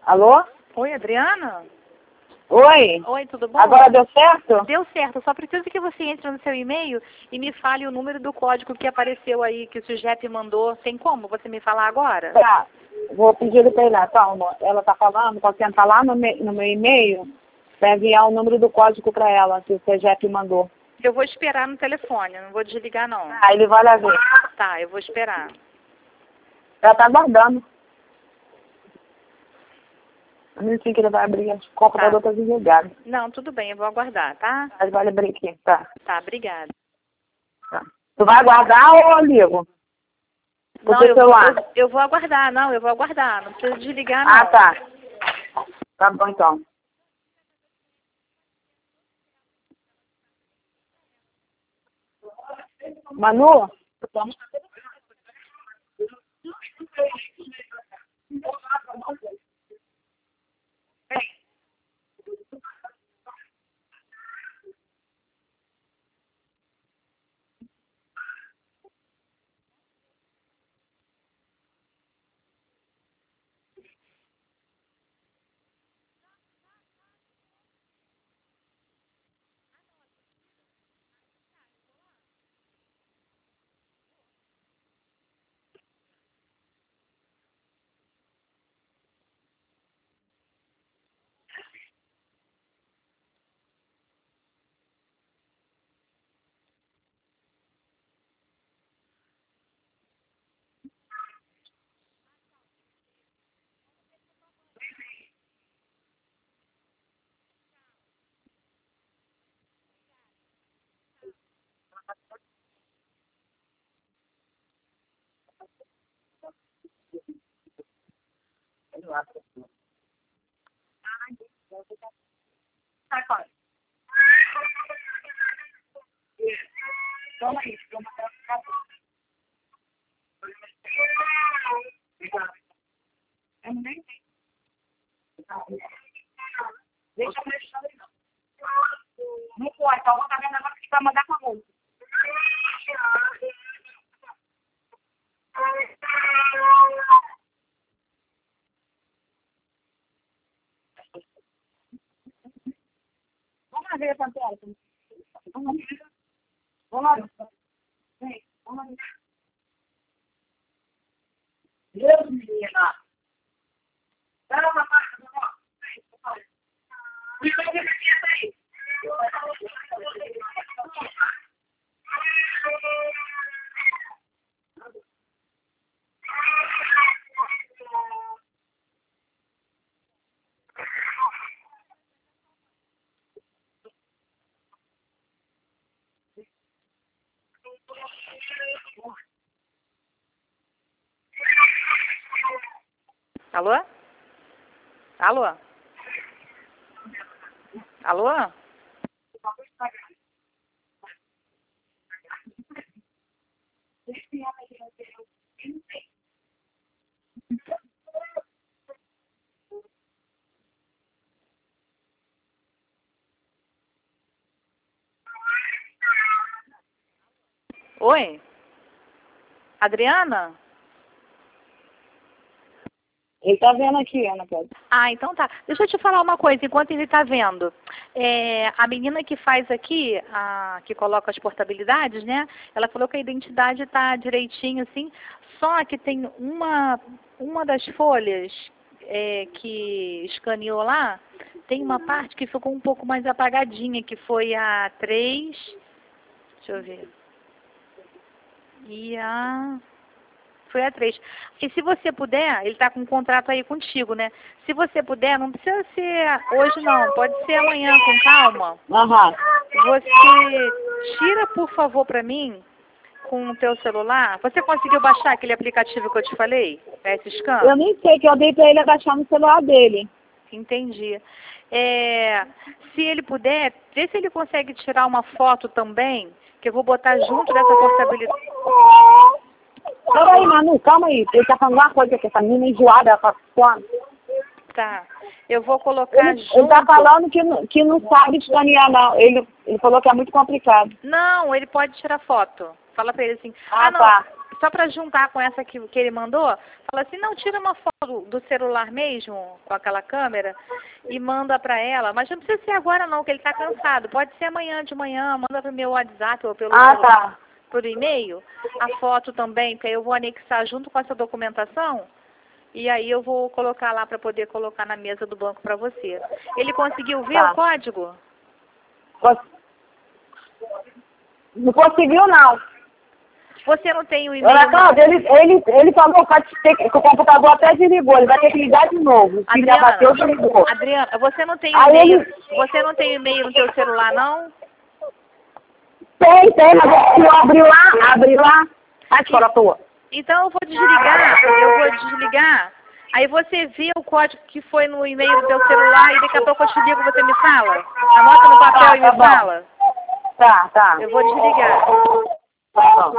Alô? Oi, Adriana? Oi? Oi, tudo bom? Agora deu certo? Deu certo, eu só preciso que você entre no seu e-mail e me fale o número do código que apareceu aí, que o sujeito mandou. Tem como você me falar agora? Tá. Vou pedir ele pra ir lá. Calma. Ela tá falando, pode entrar lá no meu e-mail pra enviar o número do código pra ela, que o CGEP mandou. Eu vou esperar no telefone, eu não vou desligar não. Ah, ele vai lá ver. Tá, eu vou esperar. Ela tá aguardando. Um minutinho que ele vai abrir. O computador tá desligado. Não, tudo bem, eu vou aguardar, tá? Ele vai abrir aqui. Tá. Tá, obrigada. Tá. Tu vai aguardar ou eu ligo? Não, eu vou aguardar, não, eu vou aguardar, não precisa desligar não. Ah, tá. Tá bom então. Manu? Deixa eu mexer não. Não pode, então vou saber agora que vai mandar pra você. Vamos lá ver, Santana. Vamos lá. Vamos lá. Vem, vamos lá. Deus, menina. Dá uma marca, ó. Me vai ver aqui aí. Alô? Alô? Alô? Oi? Adriana? Ele tá vendo aqui, Ana Cláudia. Ah, então tá. Deixa eu te falar uma coisa, enquanto ele tá vendo. A menina que faz aqui, que coloca as portabilidades, né? Ela falou que a identidade tá direitinho, assim, só que tem uma das folhas que escaneou lá, tem uma parte que ficou um pouco mais apagadinha, que foi a 3, deixa eu ver, foi a 3. E se você puder, ele está com um contrato aí contigo, né? Se você puder, não precisa ser hoje não, pode ser amanhã com calma. Aham. Você tira, por favor, para mim, com o teu celular. Você conseguiu baixar aquele aplicativo que eu te falei? S-Scan? Eu nem sei, que eu dei pra ele abaixar no celular dele. Entendi. Se ele puder, vê se ele consegue tirar uma foto também, que eu vou botar junto dessa portabilidade. Peraí, Manu, calma aí. Ele tá falando uma coisa aqui, essa menina enjoada, ela tá falando. Tá. Eu vou colocar junto. Ele tá falando que não sabe escanear, não. Ele falou que é muito complicado. Não, ele pode tirar foto. Fala pra ele assim. Ah, não. tá. só para juntar com essa que ele mandou, fala assim, não, tira uma foto do celular mesmo, com aquela câmera, e manda para ela. Mas não precisa ser agora não, que ele está cansado. Pode ser amanhã de manhã, manda para o meu WhatsApp ou pelo celular, tá. por e-mail, a foto também, que aí eu vou anexar junto com essa documentação, e aí eu vou colocar lá para poder colocar na mesa do banco para você. Ele conseguiu ver o código? Não conseguiu, não. Você não tem o e-mail? Dona Cláudia, ele falou que o computador até desligou, ele vai ter que ligar de novo. Se já bateu, já ligou. Adriana, você não tem e-mail? Você não tem e-mail no seu celular, não? Tem, mas eu abri lá. Vai fora a tua. Então eu vou desligar. Aí você vê o código que foi no e-mail do teu celular e daqui a pouco eu te ligo, você me fala? Anota no papel e me fala? Tá. Eu vou desligar. Tá bom.